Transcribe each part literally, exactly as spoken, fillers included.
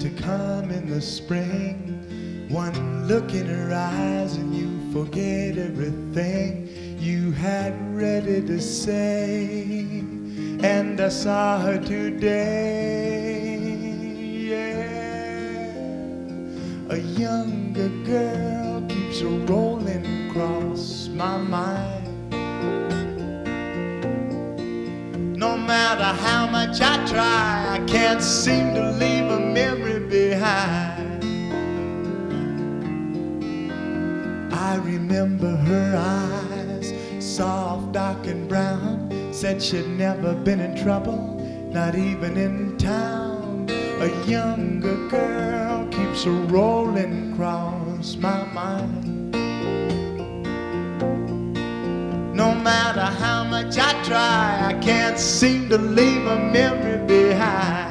to come in the spring. One look in her eyes and you forget everything you had ready to say. And I saw her today, yeah. A younger girl keeps rolling across my mind. No matter how much I try, I can't seem to leave a memory behind. I remember her eyes, soft, dark and brown. Said she'd never been in trouble, not even in town. A younger girl keeps rolling across my mind. No matter how much I try, I can't seem to leave a memory behind.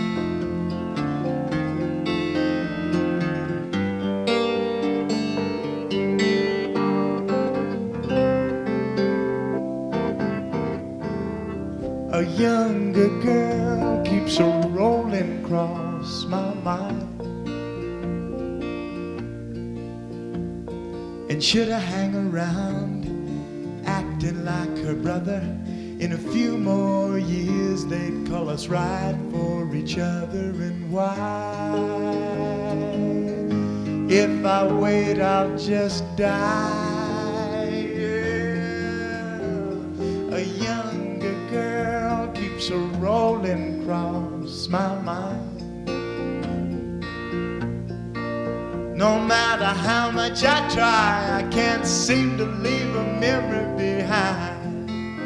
A younger girl keeps a rolling across my mind. And should I hang around acting like her brother, in a few more years they'd call us right for each other. And why? If I wait, I'll just die. Yeah. A younger girl keeps a rolling across my mind. No matter how much I try, I can't seem to leave a memory behind.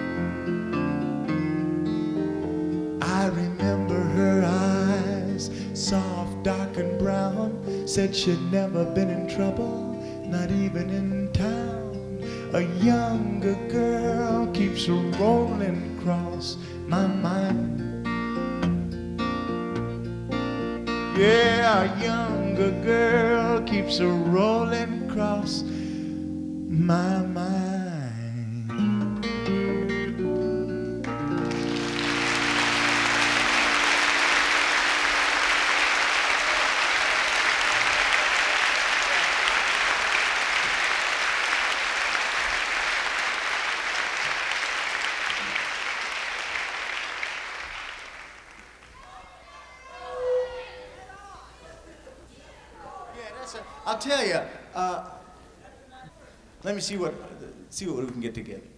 I remember her eyes, soft, dark and brown. Said she'd never been in trouble, not even in town. A younger girl keeps rolling across my mind. Yeah, a younger girl keeps a rolling across my mind. I'll tell you. Uh, let me see what see what we can get together.